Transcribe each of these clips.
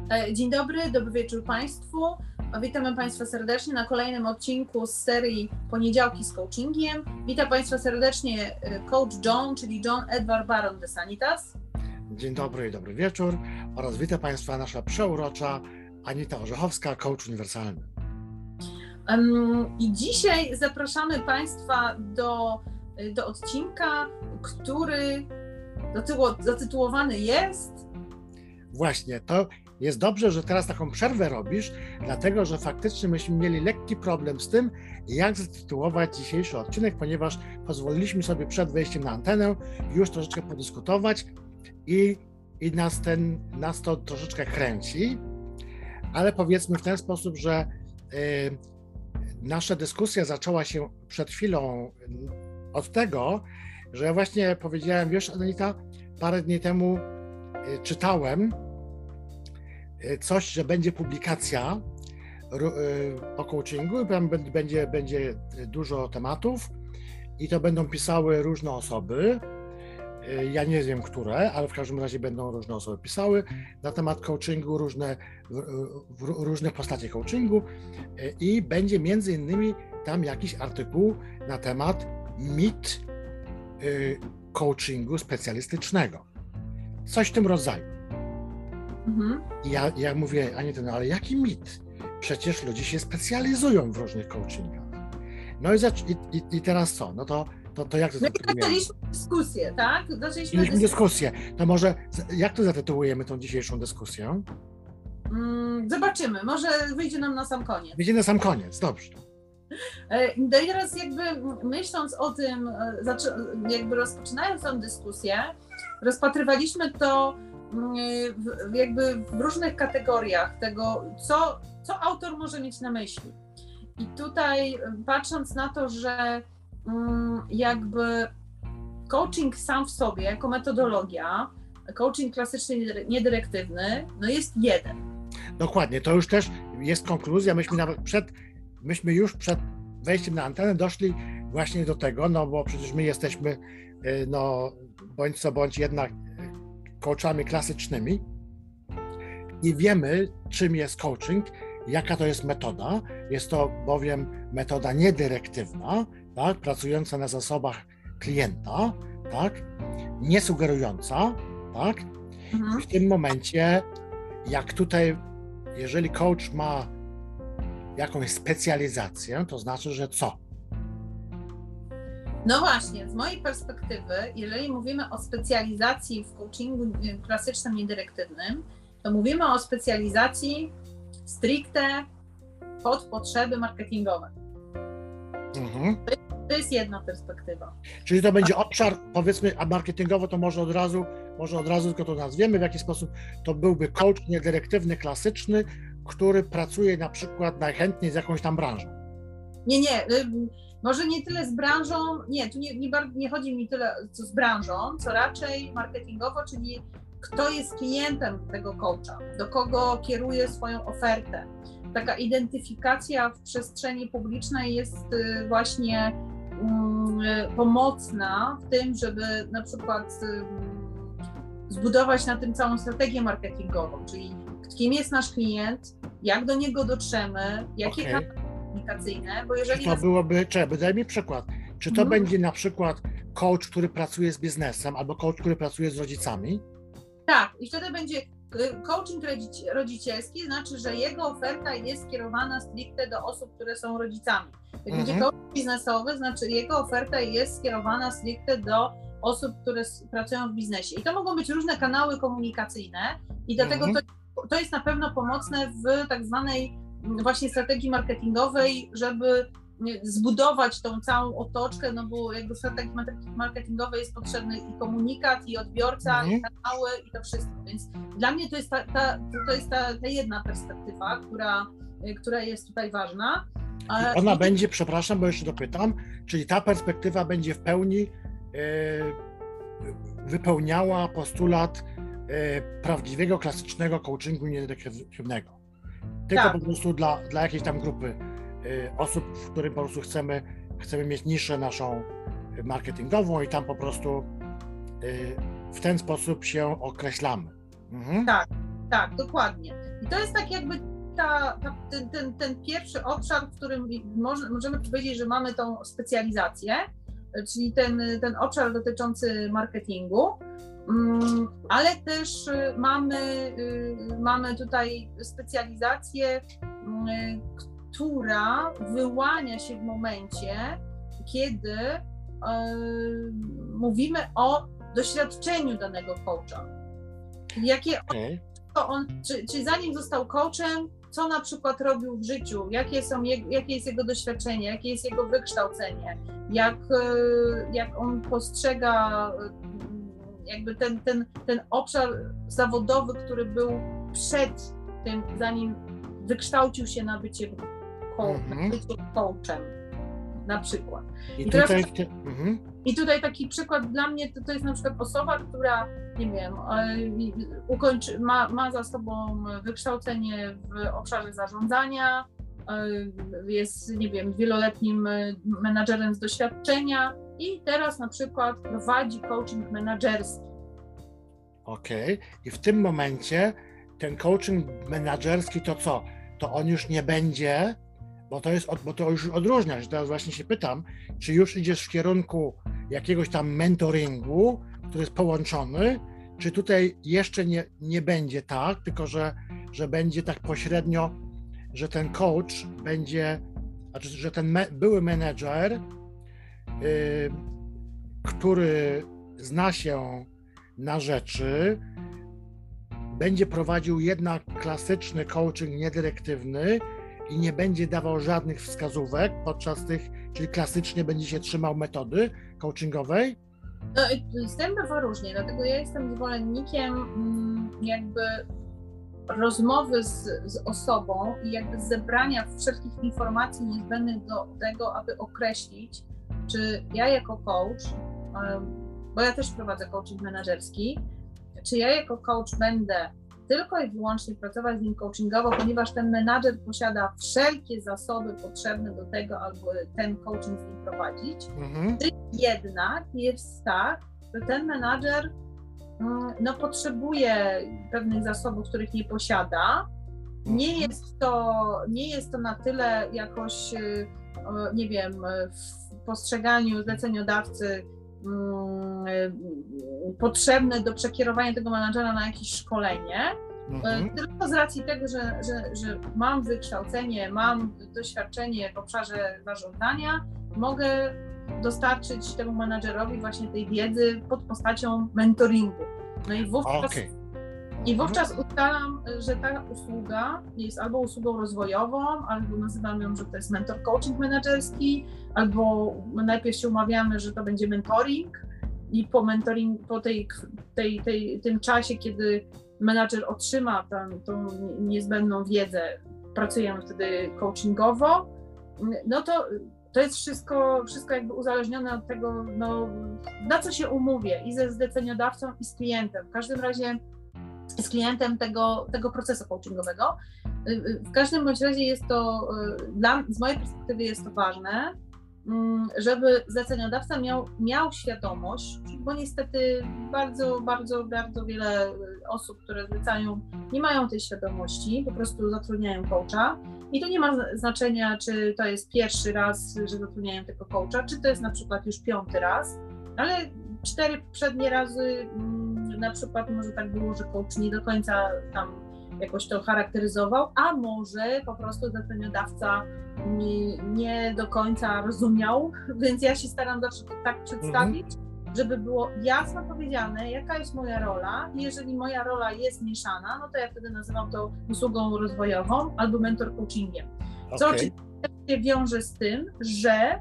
Dzień dobry, dobry wieczór Państwu. Witamy Państwa serdecznie na kolejnym odcinku z serii Poniedziałki z Coachingiem. Witam Państwa serdecznie coach John, czyli John Edward Baron de Sanitas. Dzień dobry i dobry wieczór oraz witam Państwa nasza przeurocza Anita Orzechowska, coach uniwersalny. I dzisiaj zapraszamy Państwa do odcinka, który zatytułowany jest... Właśnie, to jest dobrze, że teraz taką przerwę robisz, dlatego że faktycznie myśmy mieli lekki problem z tym, jak zatytułować dzisiejszy odcinek, ponieważ pozwoliliśmy sobie przed wejściem na antenę już troszeczkę podyskutować i nas to troszeczkę kręci, ale powiedzmy w ten sposób, że nasza dyskusja zaczęła się przed chwilą od tego, że ja właśnie powiedziałem, wiesz Anita, parę dni temu czytałem coś, że będzie publikacja o coachingu i będzie dużo tematów i to będą pisały różne osoby. Ja nie wiem, które, ale w każdym razie będą różne osoby pisały na temat coachingu, różne postacie coachingu i będzie między innymi tam jakiś artykuł na temat mit coachingu specjalistycznego. Coś w tym rodzaju. I ja mówię, Anita, no ale jaki mit? Przecież ludzie się specjalizują w różnych coachingach. No i teraz co? No to jak to zaczęliśmy dyskusję, tak? Zaczęliśmy dyskusję. To może jak to zatytułujemy tą dzisiejszą dyskusję? Zobaczymy. Może wyjdzie nam na sam koniec. Wyjdzie na sam koniec, dobrze. No i teraz jakby myśląc o tym, jakby rozpoczynając tę dyskusję, rozpatrywaliśmy to w różnych kategoriach tego, co autor może mieć na myśli. I tutaj patrząc na to, że jakby coaching sam w sobie, jako metodologia, coaching klasyczny, niedyrektywny, no jest jeden. Dokładnie, to już też jest konkluzja. Myśmy już przed wejściem na antenę doszli właśnie do tego, no bo przecież my jesteśmy, no bądź co bądź jednak coachami klasycznymi i wiemy, czym jest coaching, jaka to jest metoda. Jest to bowiem metoda niedyrektywna, tak, pracująca na zasobach klienta, tak, niesugerująca, tak. W tym momencie, jak tutaj, jeżeli coach ma jakąś specjalizację, to znaczy, że co? No właśnie, z mojej perspektywy, jeżeli mówimy o specjalizacji w coachingu klasycznym, niedyrektywnym, to mówimy o specjalizacji stricte pod potrzeby marketingowe. To jest jedna perspektywa. Czyli to będzie obszar, powiedzmy, a marketingowo to może od razu tylko to nazwiemy, w jaki sposób to byłby coach niedyrektywny, klasyczny, który pracuje na przykład najchętniej z jakąś tam branżą. Nie, może nie tyle z branżą, nie, tu nie chodzi mi tyle co z branżą, co raczej marketingowo, czyli kto jest klientem tego coacha, do kogo kieruje swoją ofertę. Taka identyfikacja w przestrzeni publicznej jest właśnie pomocna w tym, żeby na przykład zbudować na tym całą strategię marketingową, czyli kim jest nasz klient, jak do niego dotrzemy, jakie kanały komunikacyjne, bo jeżeli... Czy to byłoby, daj mi przykład, czy to będzie na przykład coach, który pracuje z biznesem, albo coach, który pracuje z rodzicami? Tak, i wtedy będzie coaching rodzicielski, znaczy, że jego oferta jest skierowana stricte do osób, które są rodzicami. Jak będzie coaching biznesowy, znaczy jego oferta jest skierowana stricte do osób, które pracują w biznesie. I to mogą być różne kanały komunikacyjne i dlatego to jest na pewno pomocne w tak zwanej właśnie strategii marketingowej, żeby zbudować tą całą otoczkę, no bo jakby w strategii marketingowej jest potrzebny i komunikat, i odbiorca, i kanały, i to wszystko. Więc dla mnie to jest ta jedna perspektywa, która jest tutaj ważna. Ona będzie, przepraszam, bo jeszcze dopytam, czyli ta perspektywa będzie w pełni wypełniała postulat prawdziwego, klasycznego coachingu niedyrektywnego. Tylko po prostu dla jakiejś tam grupy osób, w którym po prostu chcemy mieć niszę naszą marketingową i tam po prostu w ten sposób się określamy. Tak, dokładnie. I to jest tak jakby ten pierwszy obszar, w którym możemy powiedzieć, że mamy tą specjalizację, czyli ten obszar dotyczący marketingu, ale też mamy tutaj specjalizację, która wyłania się w momencie, kiedy mówimy o doświadczeniu danego coacha. Czy zanim został coachem, co na przykład robił w życiu, jakie jest jego doświadczenie, jakie jest jego wykształcenie, jak on postrzega jakby ten obszar zawodowy, który był przed tym, zanim wykształcił się na bycie coachem, na przykład. I tutaj taki przykład dla mnie to jest na przykład osoba, która, nie wiem, ma za sobą wykształcenie w obszarze zarządzania, jest, nie wiem, wieloletnim menadżerem z doświadczenia i teraz na przykład prowadzi coaching menadżerski. Okej. I w tym momencie ten coaching menadżerski to co? To on już nie będzie, bo to już odróżniasz. Teraz właśnie się pytam, czy już idziesz w kierunku jakiegoś tam mentoringu, który jest połączony, czy tutaj jeszcze nie będzie tak, tylko że będzie tak pośrednio, że ten coach będzie, znaczy, że ten były menedżer, który zna się na rzeczy, będzie prowadził jednak klasyczny coaching niedyrektywny i nie będzie dawał żadnych wskazówek podczas tych, czyli klasycznie będzie się trzymał metody coachingowej? No, z tym bywa różnie, dlatego ja jestem zwolennikiem jakby rozmowy z osobą i jakby zebrania wszelkich informacji niezbędnych do tego, aby określić, czy ja jako coach, bo ja też prowadzę coaching menedżerski, czy ja jako coach będę tylko i wyłącznie pracować z nim coachingowo, ponieważ ten menadżer posiada wszelkie zasoby potrzebne do tego, aby ten coaching z nim prowadzić, czy jednak jest tak, że ten menadżer potrzebuje pewnych zasobów, których nie posiada. Nie jest to na tyle jakoś, nie wiem, w postrzeganiu zleceniodawcy potrzebne do przekierowania tego menadżera na jakieś szkolenie, tylko z racji tego, że mam wykształcenie, mam doświadczenie w obszarze zarządzania, mogę dostarczyć temu menadżerowi właśnie tej wiedzy pod postacią mentoringu. No i wówczas ustalam, że ta usługa jest albo usługą rozwojową, albo nazywam ją, że to jest mentor coaching menedżerski, albo najpierw się umawiamy, że to będzie mentoring i po tym czasie, kiedy menadżer otrzyma tą niezbędną wiedzę, pracujemy wtedy coachingowo, no to jest wszystko jakby uzależnione od tego, na co się umówię i ze zleceniodawcą, i z klientem. W każdym razie z klientem tego procesu coachingowego. W każdym bądź razie jest to, z mojej perspektywy jest to ważne, żeby zleceniodawca miał świadomość, bo niestety bardzo, bardzo, bardzo wiele osób, które zlecają, nie mają tej świadomości, po prostu zatrudniają coacha i to nie ma znaczenia, czy to jest pierwszy raz, że zatrudniają tego coacha, czy to jest na przykład już 5. raz, ale 4 przednie razy na przykład może tak było, że coach nie do końca tam jakoś to charakteryzował, a może po prostu zleceniodawca nie do końca rozumiał, więc ja się staram zawsze to tak przedstawić, żeby było jasno powiedziane, jaka jest moja rola i jeżeli moja rola jest mieszana, no to ja wtedy nazywam to usługą rozwojową albo mentor coachingiem. Co oczywiście wiąże z tym, że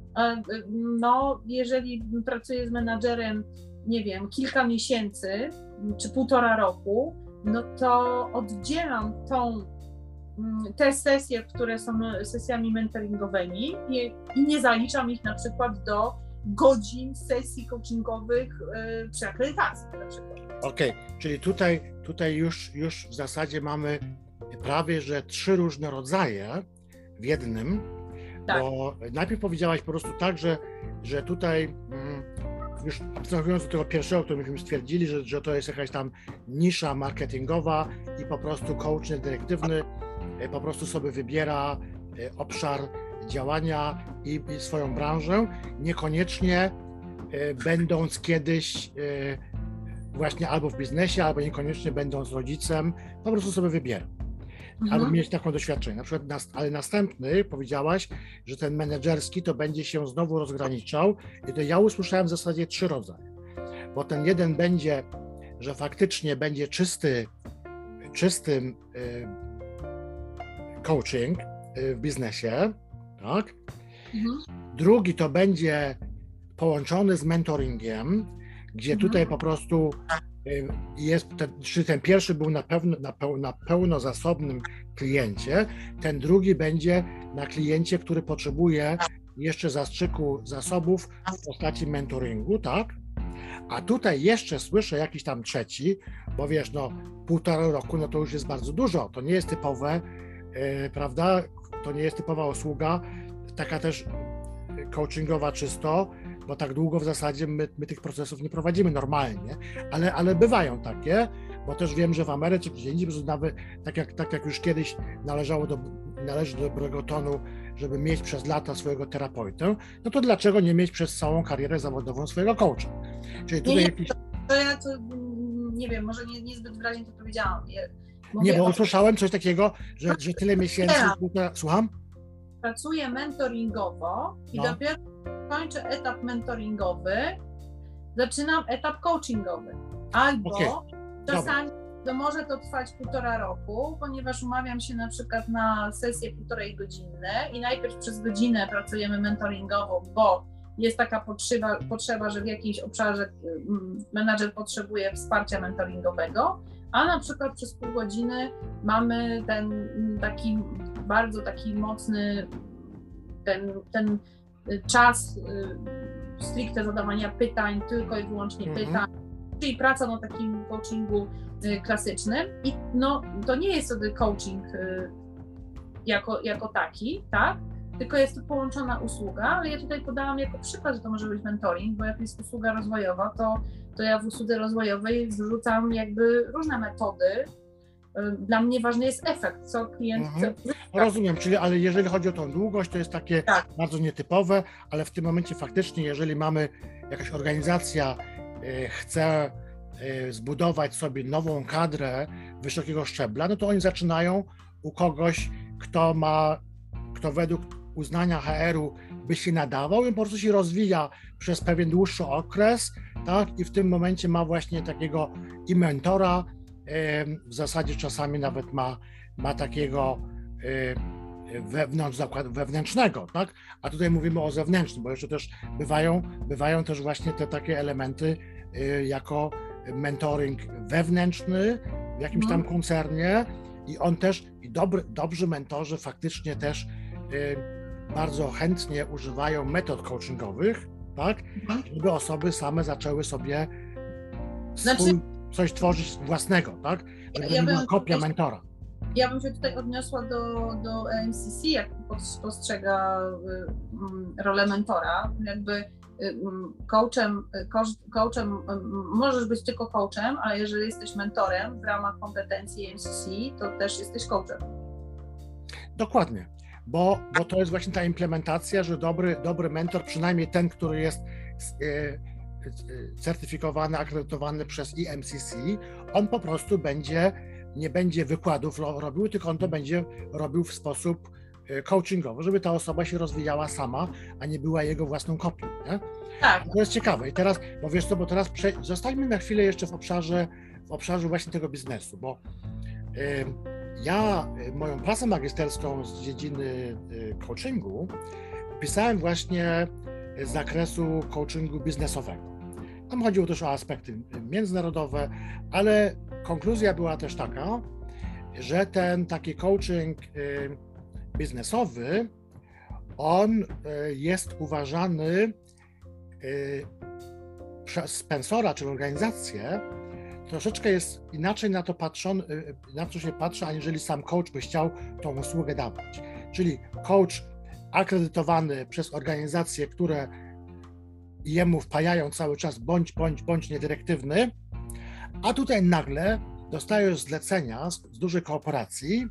jeżeli pracuję z menadżerem, nie wiem, kilka miesięcy czy 1,5 roku, no to oddzielam te sesje, które są sesjami mentoringowymi i nie zaliczam ich na przykład do godzin sesji coachingowych przy akredytacji na przykład. Okej, czyli tutaj już w zasadzie mamy prawie, że 3 różne rodzaje w jednym, tak. Bo najpierw powiedziałaś po prostu tak, że tutaj już abstrahując do tego pierwszego, który myśmy stwierdzili, że to jest jakaś tam nisza marketingowa i po prostu coach dyrektywny po prostu sobie wybiera obszar działania i swoją branżę, niekoniecznie będąc kiedyś właśnie albo w biznesie, albo niekoniecznie będąc rodzicem, po prostu sobie wybiera. Albo mieć taką doświadczenie. Na przykład, ale następny powiedziałaś, że ten menedżerski to będzie się znowu rozgraniczał i to ja usłyszałem w zasadzie 3 rodzaje. Bo ten jeden będzie, że faktycznie będzie czystym coaching w biznesie, tak? Drugi to będzie połączony z mentoringiem, gdzie tutaj po prostu jest, czy ten pierwszy był na pełnozasobnym kliencie, ten drugi będzie na kliencie, który potrzebuje jeszcze zastrzyku zasobów w postaci mentoringu, tak? A tutaj jeszcze słyszę jakiś tam trzeci, bo wiesz, no 1,5 roku, no to już jest bardzo dużo, to nie jest typowe, prawda, to nie jest typowa usługa, taka też coachingowa czysto, bo tak długo w zasadzie my tych procesów nie prowadzimy normalnie, ale bywają takie, bo też wiem, że w Ameryce czy gdzie indziej, że nawet tak jak już kiedyś należy do dobrego tonu, żeby mieć przez lata swojego terapeutę, no to dlaczego nie mieć przez całą karierę zawodową swojego coacha? Czyli tutaj nie wiem, może niezbyt wyraźnie to powiedziałam. Nie, bo usłyszałem coś takiego, że tyle miesięcy... Słucham? Pracuję mentoringowo i dopiero kończę etap mentoringowy, zaczynam etap coachingowy. Albo czasami może to trwać 1,5 roku, ponieważ umawiam się na przykład na sesję 1,5 godziny i najpierw przez godzinę pracujemy mentoringowo, bo jest taka potrzeba, że w jakimś obszarze menadżer potrzebuje wsparcia mentoringowego, a na przykład przez pół godziny mamy ten bardzo taki mocny ten czas stricte zadawania pytań, tylko i wyłącznie pytań, czyli praca na takim coachingu klasycznym. I no, to nie jest wtedy coaching jako taki, tak? Tylko jest to połączona usługa, ale ja tutaj podałam jako przykład, że to może być mentoring, bo jak jest usługa rozwojowa, to ja w usłudze rozwojowej wrzucam jakby różne metody. Dla mnie ważny jest efekt, co klient chce. Rozumiem, ale jeżeli chodzi o tą długość, to jest takie bardzo nietypowe, ale w tym momencie faktycznie, jeżeli mamy jakaś organizacja, chce zbudować sobie nową kadrę wysokiego szczebla, no to oni zaczynają u kogoś, kto według uznania HR-u by się nadawał i po prostu się rozwija przez pewien dłuższy okres, tak? I w tym momencie ma właśnie takiego i mentora, w zasadzie czasami nawet ma takiego wewnętrznego, tak? A tutaj mówimy o zewnętrznym, bo jeszcze też bywają też właśnie te takie elementy jako mentoring wewnętrzny w jakimś tam koncernie i on też, dobrzy mentorzy faktycznie też bardzo chętnie używają metod coachingowych, tak? Żeby osoby same zaczęły sobie coś tworzyć własnego, tak? Żeby to nie była kopia mentora. Ja bym się tutaj odniosła do MCC, jak postrzega rolę mentora. Jakby coachem możesz być tylko coachem, ale jeżeli jesteś mentorem w ramach kompetencji MCC, to też jesteś coachem. Dokładnie, bo to jest właśnie ta implementacja, że dobry mentor, przynajmniej ten, który jest certyfikowany, akredytowany przez IMCC, on po prostu nie będzie wykładów robił, tylko on to będzie robił w sposób coachingowy, żeby ta osoba się rozwijała sama, a nie była jego własną kopią. Nie? Tak. To jest ciekawe. I teraz, bo wiesz co, bo teraz zostańmy na chwilę jeszcze w obszarze właśnie tego biznesu, bo ja moją pracę magisterską z dziedziny coachingu pisałem właśnie z zakresu coachingu biznesowego. Tam chodziło też o aspekty międzynarodowe, ale konkluzja była też taka, że ten taki coaching biznesowy, on jest uważany przez sponsora czy organizację, troszeczkę jest inaczej na to się patrzy, aniżeli sam coach by chciał tą usługę dawać. Czyli coach akredytowany przez organizacje, które jemu wpajają cały czas bądź niedyrektywny, a tutaj nagle dostajesz zlecenia z dużej korporacji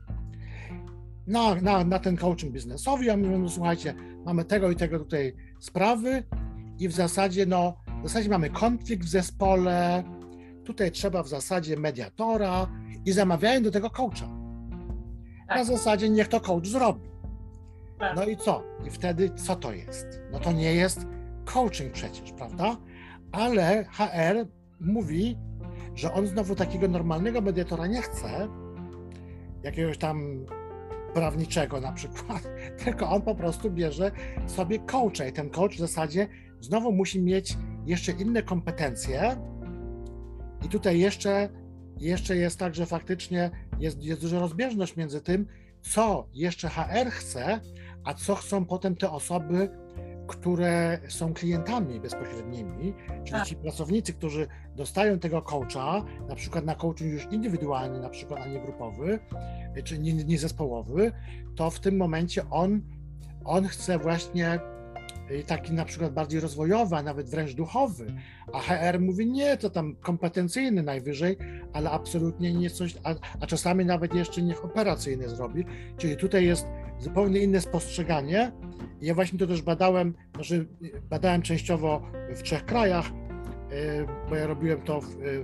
na ten coaching biznesowy, a my mówimy, no słuchajcie, mamy tego i tego tutaj sprawy i w zasadzie mamy konflikt w zespole, tutaj trzeba w zasadzie mediatora i zamawiają do tego coacha. Tak. Na zasadzie niech to coach zrobi. Tak. No i co? I wtedy co to jest? No to nie jest coaching przecież, prawda? Ale HR mówi, że on znowu takiego normalnego mediatora nie chce, jakiegoś tam prawniczego na przykład, tylko on po prostu bierze sobie coacha i ten coach w zasadzie znowu musi mieć jeszcze inne kompetencje i tutaj jeszcze jest tak, że faktycznie jest duża rozbieżność między tym, co jeszcze HR chce, a co chcą potem te osoby, które są klientami bezpośrednimi, czyli ci pracownicy, którzy dostają tego coacha, na przykład na coaching już indywidualny, na przykład, a nie grupowy, czy nie zespołowy, to w tym momencie on chce właśnie taki na przykład bardziej rozwojowy, a nawet wręcz duchowy, a HR mówi nie, to tam kompetencyjny najwyżej, ale absolutnie nie coś, a czasami nawet jeszcze niech operacyjny zrobi, czyli tutaj jest zupełnie inne spostrzeganie. Ja właśnie to też badałem częściowo w 3 krajach, bo ja robiłem to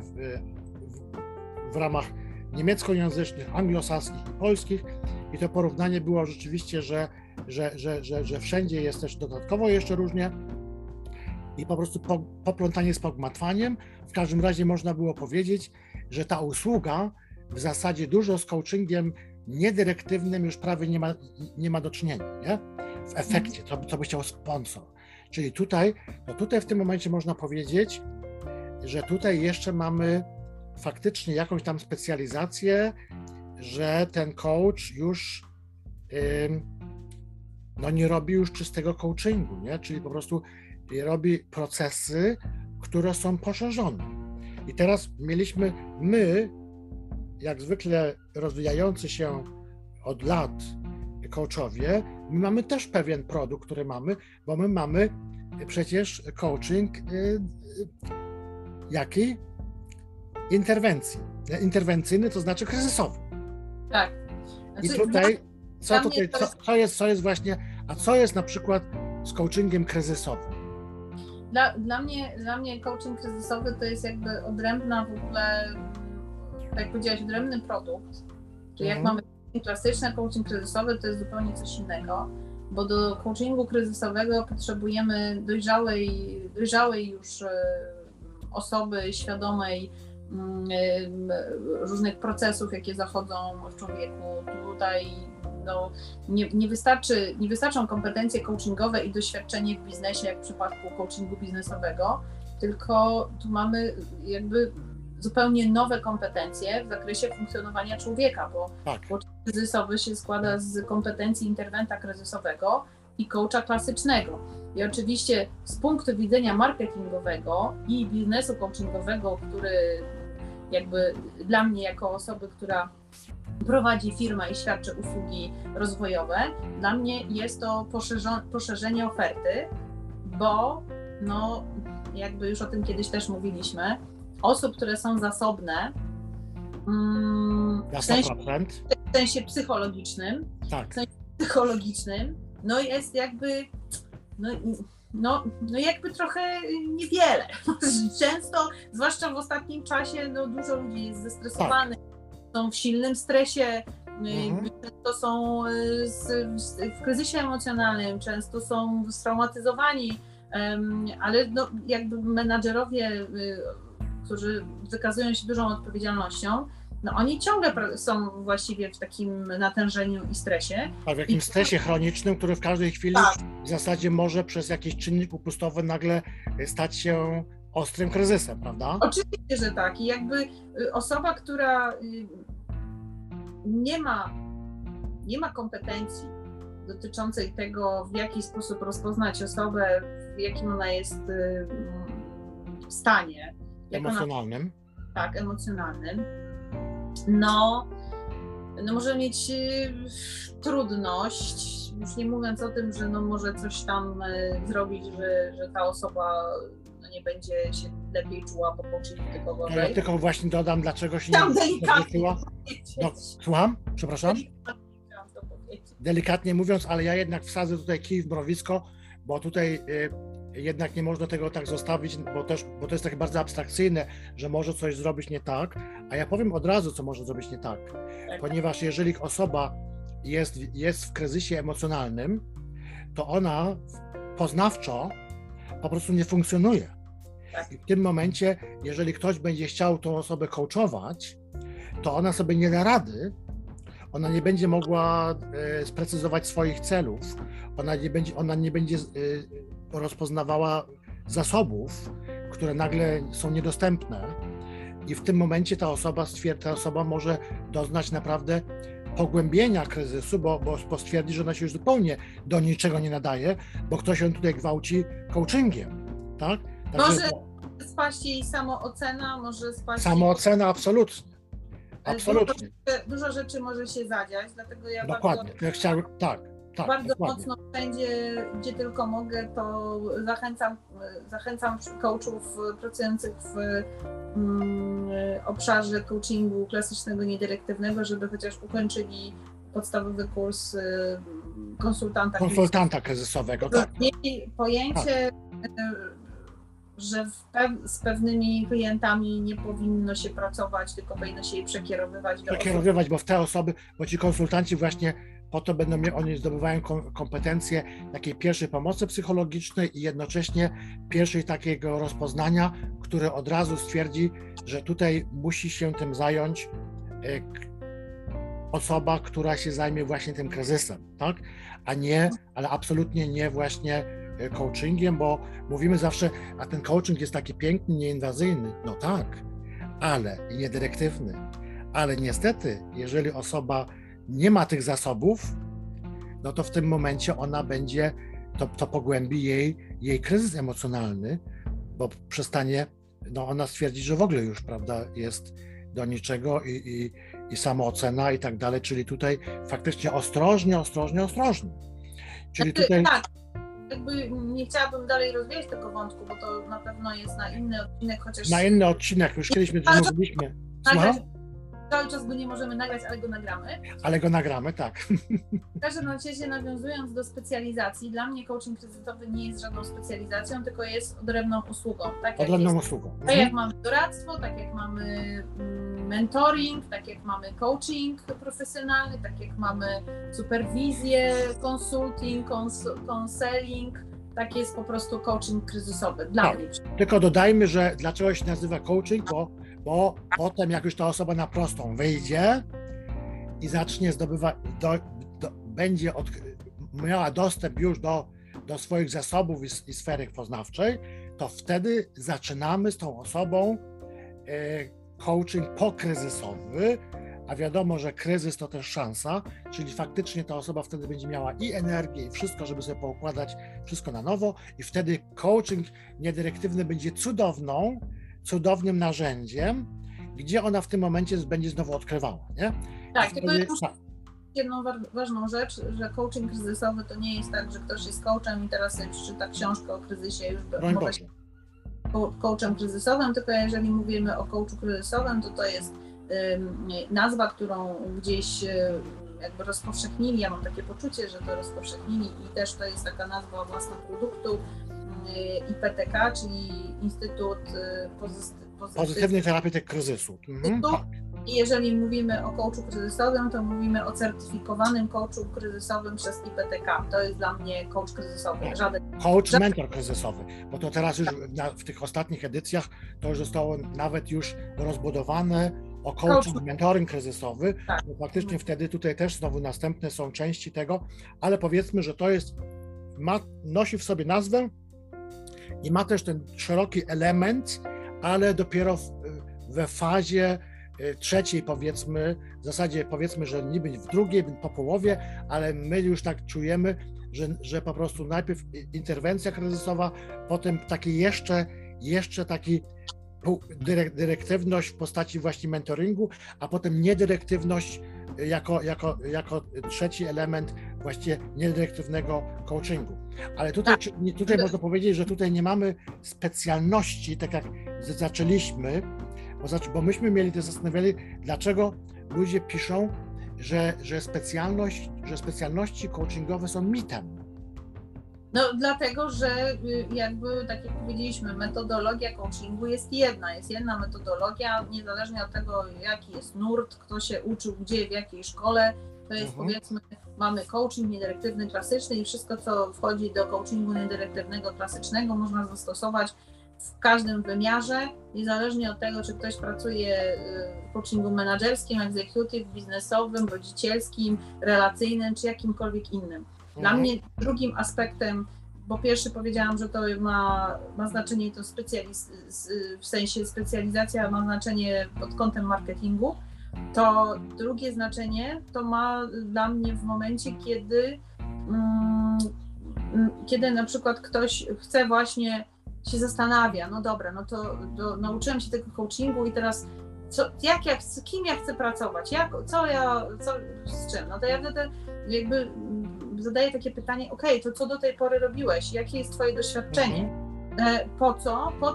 w ramach niemieckojęzycznych, anglosaskich i polskich i to porównanie było rzeczywiście, że wszędzie jest też dodatkowo jeszcze różnie i po prostu poplątanie z pogmatwaniem. W każdym razie można było powiedzieć, że ta usługa w zasadzie dużo z coachingiem niedyrektywnym już prawie nie ma do czynienia, nie? W efekcie, co by chciał sponsor. Czyli tutaj w tym momencie można powiedzieć, że tutaj jeszcze mamy faktycznie jakąś tam specjalizację, że ten coach już nie robi już czystego coachingu, nie? Czyli po prostu robi procesy, które są poszerzone. I teraz mieliśmy jak zwykle rozwijający się od lat coachowie, my mamy też pewien produkt, który mamy, bo my mamy przecież coaching jaki? Interwencyjny, to znaczy kryzysowy. Tak. I tutaj, co jest właśnie, a co jest na przykład z coachingiem kryzysowym? Dla mnie coaching kryzysowy to jest jakby odrębna w ogóle, tak jak powiedziałaś, odrębny produkt. Czyli jak mamy klasyczny coaching kryzysowy, to jest zupełnie coś innego, bo do coachingu kryzysowego potrzebujemy dojrzałej już osoby, świadomej różnych procesów, jakie zachodzą w człowieku. Tutaj nie wystarczą kompetencje coachingowe i doświadczenie w biznesie, jak w przypadku coachingu biznesowego, tylko tu mamy jakby zupełnie nowe kompetencje w zakresie funkcjonowania człowieka, bo coach kryzysowy się składa z kompetencji interwenta kryzysowego i coacha klasycznego. I oczywiście z punktu widzenia marketingowego i biznesu coachingowego, który jakby dla mnie jako osoby, która prowadzi firmę i świadczy usługi rozwojowe, dla mnie jest to poszerzenie oferty, bo jakby już o tym kiedyś też mówiliśmy, osób, które są zasobne w sensie psychologicznym, jest jakby jakby trochę niewiele. Często, zwłaszcza w ostatnim czasie, dużo ludzi jest zestresowanych, są w silnym stresie, często są w kryzysie emocjonalnym, często są straumatyzowani, ale jakby menadżerowie, którzy wykazują się dużą odpowiedzialnością, oni ciągle są właściwie w takim natężeniu i stresie. A w jakimś stresie chronicznym, który w każdej chwili w zasadzie może przez jakiś czynnik upustowy nagle stać się ostrym kryzysem, prawda? Oczywiście, że tak. I jakby osoba, która nie ma kompetencji dotyczącej tego, w jaki sposób rozpoznać osobę, w jakim ona jest stanie. Emocjonalnym. Emocjonalnym. no może mieć trudność, już nie mówiąc o tym, że no może coś tam zrobić, że ta osoba nie będzie się lepiej czuła po coachingu typowej. Ja tylko właśnie dodam, dlaczego się Tam nie delikatnie czuła. No, słucham? Przepraszam? Delikatnie mówiąc, ale ja jednak wsadzę tutaj kij w mrowisko, bo tutaj jednak nie można tego tak zostawić, bo to jest takie bardzo abstrakcyjne, że może coś zrobić nie tak, a ja powiem od razu, co może zrobić nie tak, ponieważ jeżeli osoba jest w kryzysie emocjonalnym, to ona poznawczo po prostu nie funkcjonuje. I w tym momencie, jeżeli ktoś będzie chciał tą osobę coachować, to ona sobie nie da rady, ona nie będzie mogła sprecyzować swoich celów, ona nie będzie rozpoznawała zasobów, które nagle są niedostępne i w tym momencie ta osoba może doznać naprawdę pogłębienia kryzysu, bo stwierdzi, że ona się już zupełnie do niczego nie nadaje, bo ktoś ją tutaj gwałci coachingiem, tak? Także może spaść jej samoocena, może spaść samoocena, absolutnie. Absolutnie. Dużo rzeczy może się zadziać, dlatego ja dokładnie. Bardzo mocno wszędzie, gdzie tylko mogę, to zachęcam coachów pracujących w obszarze coachingu klasycznego, niedyrektywnego, żeby chociaż ukończyli podstawowy kurs konsultanta kryzysowego. Tak. Mieli pojęcie, że z pewnymi klientami nie powinno się pracować, tylko powinno się je przekierowywać do osób. Bo w te osoby, bo ci konsultanci właśnie po to oni zdobywają kompetencje takiej pierwszej pomocy psychologicznej i jednocześnie pierwszej takiego rozpoznania, które od razu stwierdzi, że tutaj musi się tym zająć osoba, która się zajmie właśnie tym kryzysem, tak? Ale absolutnie nie właśnie coachingiem, bo mówimy zawsze, a ten coaching jest taki piękny, nieinwazyjny. No tak, ale i niedyrektywny. Ale niestety, jeżeli osoba nie ma tych zasobów, no to w tym momencie ona będzie, to pogłębi jej kryzys emocjonalny, bo przestanie, no ona stwierdzi, że w ogóle już, prawda, jest do niczego i samoocena i tak dalej, czyli tutaj faktycznie ostrożnie. Czyli tutaj... Tak. Jakby nie chciałabym dalej rozwijać tego wątku, bo to na pewno jest na inny odcinek, chociaż... Na inny odcinek, już kiedyś mówiliśmy. Cały czas go nie możemy nagrać, ale go nagramy. Ale go nagramy, tak. W każdym razie, nawiązując do specjalizacji, dla mnie coaching kryzysowy nie jest żadną specjalizacją, tylko jest odrębną usługą. Tak jak mamy doradztwo, tak jak mamy mentoring, tak jak mamy coaching profesjonalny, tak jak mamy superwizję, consulting, counseling, tak jest po prostu coaching kryzysowy dla mnie. Tylko dodajmy, że dlaczego się nazywa coaching, bo potem jak już ta osoba na prostą wyjdzie i zacznie zdobywać, będzie miała dostęp już do swoich zasobów i sfery poznawczej, to wtedy zaczynamy z tą osobą coaching pokryzysowy, a wiadomo, że kryzys to też szansa, czyli faktycznie ta osoba wtedy będzie miała i energię, i wszystko, żeby sobie poukładać wszystko na nowo i wtedy coaching niedyrektywny będzie cudownym narzędziem, gdzie ona w tym momencie będzie znowu odkrywała, nie? Tak, tylko jedną ważną rzecz, że coaching kryzysowy to nie jest tak, że ktoś jest coachem i teraz sobie przeczyta książkę o kryzysie już może się coachem kryzysowym, tylko jeżeli mówimy o coachu kryzysowym, to jest nazwa, którą gdzieś jakby rozpowszechnili, ja mam takie poczucie, że to rozpowszechnili i też to jest taka nazwa własna produktu IPTK, czyli Instytut Pozytywnej Terapii Kryzysu. I jeżeli mówimy o coachu kryzysowym, to mówimy o certyfikowanym coachu kryzysowym przez IPTK. To jest dla mnie coach kryzysowy. Mentor kryzysowy, bo to teraz już w tych ostatnich edycjach to już zostało nawet już rozbudowane o coaching, mentoring kryzysowy. Tak. Bo faktycznie wtedy tutaj też znowu następne są części tego, ale powiedzmy, że to jest, nosi w sobie nazwę i ma też ten szeroki element, ale dopiero we fazie trzeciej powiedzmy, w zasadzie powiedzmy, że niby w drugiej, po połowie, ale my już tak czujemy, że po prostu najpierw interwencja kryzysowa, potem taki jeszcze taki dyrektywność w postaci właśnie mentoringu, a potem niedyrektywność jako trzeci element właściwie niedyrektywnego coachingu. Ale tutaj można powiedzieć, że tutaj nie mamy specjalności, tak jak zaczęliśmy, bo myśmy mieli to zastanawiali, dlaczego ludzie piszą, że specjalności coachingowe są mitem. No dlatego, że jakby, tak jak powiedzieliśmy, metodologia coachingu jest jedna metodologia, niezależnie od tego, jaki jest nurt, kto się uczył gdzie, w jakiej szkole, to jest powiedzmy, mamy coaching niedyrektywny, klasyczny i wszystko, co wchodzi do coachingu niedyrektywnego, klasycznego, można zastosować w każdym wymiarze, niezależnie od tego, czy ktoś pracuje w coachingu menedżerskim, executive, biznesowym, rodzicielskim, relacyjnym, czy jakimkolwiek innym. Dla mnie drugim aspektem, bo pierwszy powiedziałam, że to ma znaczenie, to w sensie specjalizacja ma znaczenie pod kątem marketingu, to drugie znaczenie to ma dla mnie w momencie, kiedy na przykład ktoś chce właśnie się zastanawia, no dobra, no to nauczyłem się tego coachingu i teraz z kim ja chcę pracować, z czym? No to ja wtedy jakby zadaję takie pytanie, to co do tej pory robiłeś, jakie jest twoje doświadczenie? Po co? Po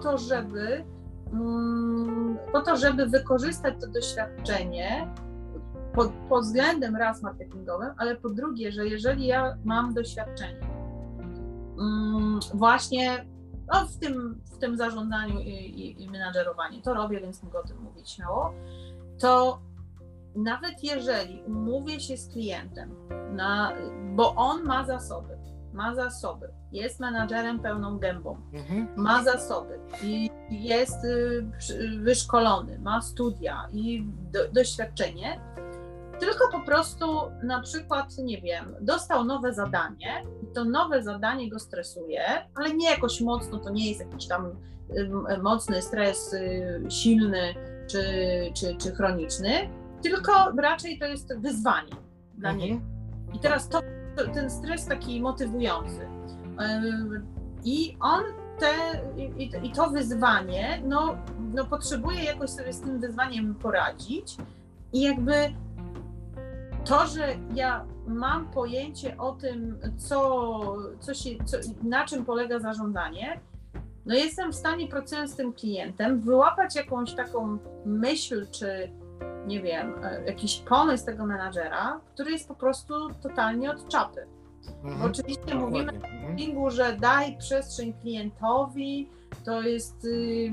to, żeby wykorzystać to doświadczenie pod względem raz marketingowym, ale po drugie, że jeżeli ja mam doświadczenie właśnie w tym zarządzaniu i menadżerowaniu, to robię, więc mogę o tym mówić śmiało, to nawet jeżeli umówię się z klientem, bo on ma zasoby, jest menadżerem pełną gębą, ma zasoby i jest wyszkolony, ma studia i doświadczenie, tylko po prostu na przykład, nie wiem, dostał nowe zadanie i to nowe zadanie go stresuje, ale nie jakoś mocno, to nie jest jakiś tam mocny stres, silny czy chroniczny, tylko raczej to jest wyzwanie dla niego. I teraz ten stres taki motywujący. I on to wyzwanie, no potrzebuje jakoś sobie z tym wyzwaniem poradzić i jakby to, że ja mam pojęcie o tym, na czym polega zarządzanie, no jestem w stanie, pracując z tym klientem, wyłapać jakąś taką myśl, czy nie wiem, jakiś pomysł tego menadżera, który jest po prostu totalnie od czapy. Bo oczywiście mówimy o coachingu, że daj przestrzeń klientowi, to jest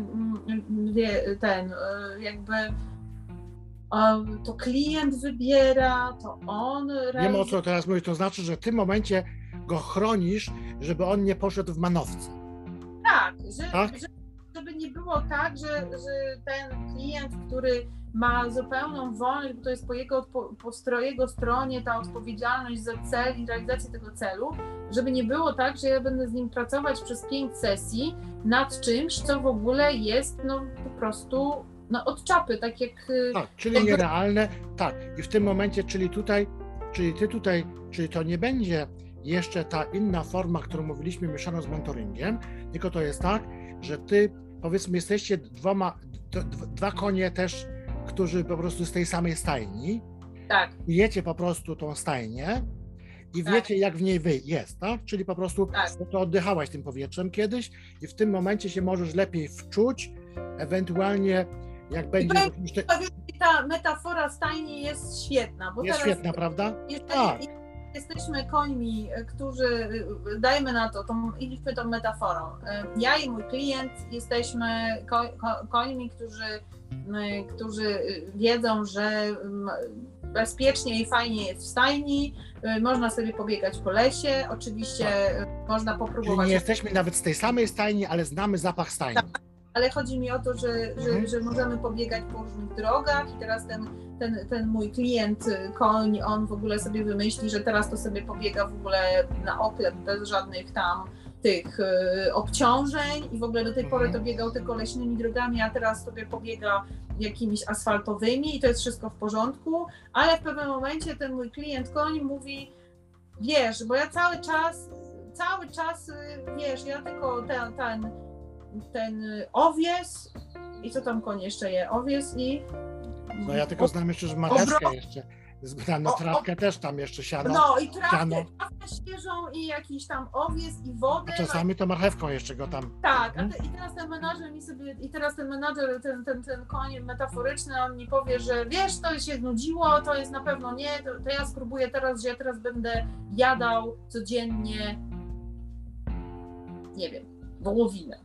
to klient wybiera, to on Wiem, o co teraz mówisz, to znaczy, że w tym momencie go chronisz, żeby on nie poszedł w manowce. Tak, żeby nie było tak, że ten klient, który ma zupełną wolność, bo to jest po jego stronie ta odpowiedzialność za cel i realizację tego celu, żeby nie było tak, że ja będę z nim pracować przez 5 sesji nad czymś, co w ogóle jest po prostu od czapy, tak jak... Tak, czyli nierealne, tak. I w tym momencie, czyli to nie będzie jeszcze ta inna forma, którą mówiliśmy, mieszano z mentoringiem, tylko to jest tak, że ty, powiedzmy, jesteście dwa konie też, którzy po prostu z tej samej stajni. Tak. Jecie po prostu tą stajnię i wiecie, jak w niej jest, tak? Czyli po prostu to oddychałaś tym powietrzem kiedyś i w tym momencie się możesz lepiej wczuć, ewentualnie jak będzie... Ta metafora stajni jest świetna. Bo jest świetna, prawda? Tak. Jesteśmy końmi, którzy, dajmy na to, idźmy tą metaforą. Ja i mój klient jesteśmy końmi, którzy wiedzą, że bezpiecznie i fajnie jest w stajni, można sobie pobiegać po lesie, oczywiście można popróbować... Czyli nie jesteśmy nawet z tej samej stajni, ale znamy zapach stajni. Tak, ale chodzi mi o to, że możemy pobiegać po różnych drogach i teraz ten mój klient, koń, on w ogóle sobie wymyśli, że teraz to sobie pobiega w ogóle na oklep bez żadnych tam tych obciążeń i w ogóle do tej pory to biegał tylko leśnymi drogami, a teraz sobie pobiega jakimiś asfaltowymi i to jest wszystko w porządku, ale w pewnym momencie ten mój klient koń mówi, wiesz, bo ja cały czas, wiesz, ja tylko ten owies i co tam koń jeszcze je, owies i... No ja tylko znam jeszcze, że marchewkę jeszcze. na trawkę też tam jeszcze siano. No i trawkę siano. świeżą i jakiś tam owiec i wodę. A czasami to marchewką jeszcze go tam. Tak, i teraz ten menadżer mi sobie, ten koń metaforyczny, on mi powie, że wiesz, to się znudziło, to jest na pewno nie, to ja spróbuję teraz, że ja teraz będę jadał codziennie, nie wiem, wołowinę.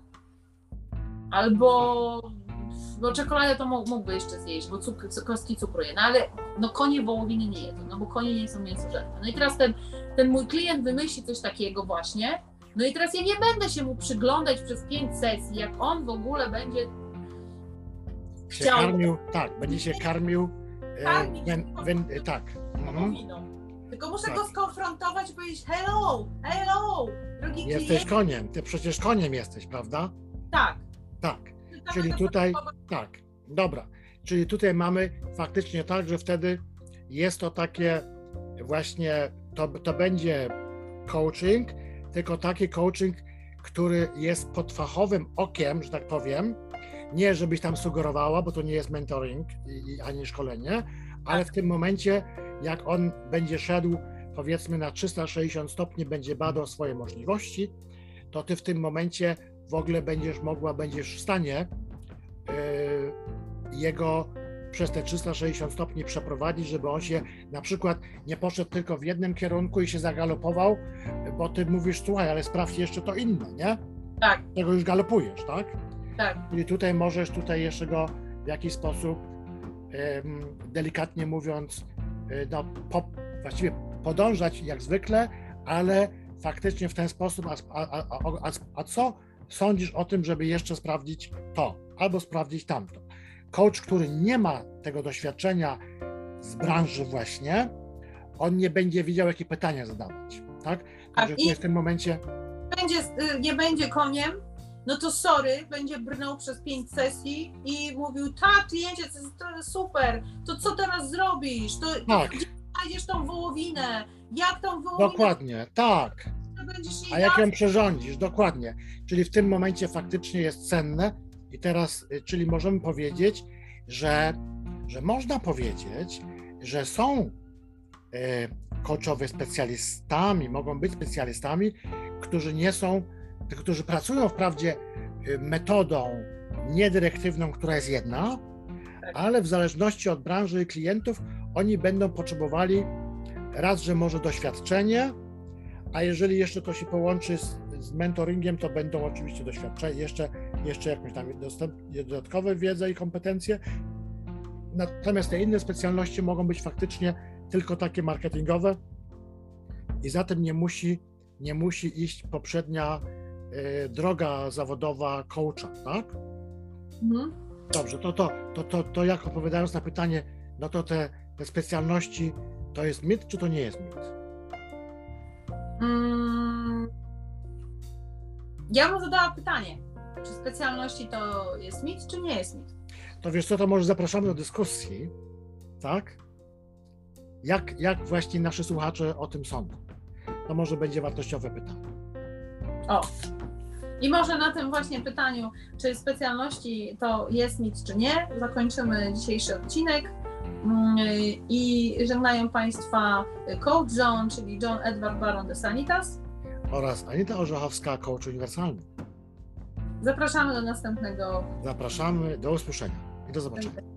Albo czekoladę to mógłby jeszcze zjeść, bo kostki cukru je, no ale konie wołowiny nie jedzą, no bo konie nie są mięsożerne. No i teraz ten mój klient wymyśli coś takiego właśnie, no i teraz ja nie będę się mu przyglądać przez 5 sesji, jak on w ogóle będzie chciał... karmił, tak, będzie się karmił, tak. Wołowiną. Tylko muszę go skonfrontować i powiedzieć hello, drogi klient. Jesteś koniem, ty przecież koniem jesteś, prawda? Tak. Tak. Czyli tutaj, tak, dobra. Czyli tutaj mamy faktycznie tak, że wtedy jest to takie właśnie, to będzie coaching, tylko taki coaching, który jest pod fachowym okiem, że tak powiem, nie żebyś tam sugerowała, bo to nie jest mentoring ani szkolenie, ale w tym momencie, jak on będzie szedł powiedzmy na 360 stopni, będzie badał swoje możliwości, to ty w tym momencie w ogóle będziesz w stanie jego przez te 360 stopni przeprowadzić, żeby on się na przykład nie poszedł tylko w jednym kierunku i się zagalopował, bo ty mówisz, słuchaj, ale sprawdź jeszcze to inne, nie? Tak. Tego już galopujesz, tak? Tak. Czyli tutaj możesz jeszcze go w jakiś sposób, delikatnie mówiąc, właściwie podążać jak zwykle, ale faktycznie w ten sposób, a co sądzisz o tym, żeby jeszcze sprawdzić to, albo sprawdzić tamto? Coach, który nie ma tego doświadczenia z branży właśnie, on nie będzie wiedział, jakie pytania zadawać, tak? Także w tym momencie... nie będzie koniem, no to sorry, będzie brnął przez 5 sesji i mówił, tak, kliencie, to jest super, to co teraz zrobisz? Gdzie znajdziesz tą wołowinę? Jak tą wołowinę? Dokładnie, tak. A jak ją przyrządzisz? Dokładnie. Czyli w tym momencie faktycznie jest cenne i teraz, czyli możemy powiedzieć, że można powiedzieć, że są coachowie specjalistami, mogą być specjalistami, którzy pracują wprawdzie metodą niedyrektywną, która jest jedna, ale w zależności od branży i klientów oni będą potrzebowali raz, że może doświadczenie, a jeżeli jeszcze to się połączy z mentoringiem, to będą oczywiście doświadczenia, jeszcze jakąś tam dodatkowe wiedzę i kompetencje. Natomiast te inne specjalności mogą być faktycznie tylko takie marketingowe i za tym nie musi iść poprzednia droga zawodowa coacha, tak? Mhm. Dobrze, to jak odpowiadając na pytanie, no to te specjalności to jest mit, czy to nie jest mit? Ja bym zadała pytanie, czy specjalności to jest mit, czy nie jest mit? To wiesz co, to może zapraszamy do dyskusji, tak? Jak właśnie nasi słuchacze o tym sądzą? To może będzie wartościowe pytanie. O, i może na tym właśnie pytaniu, czy specjalności to jest mit, czy nie, zakończymy dzisiejszy odcinek i żegnają Państwa Coach John, czyli John Edward Baron de Sanitas oraz Anita Orzechowska, coach uniwersalny. Zapraszamy do następnego. Zapraszamy, do usłyszenia i do zobaczenia.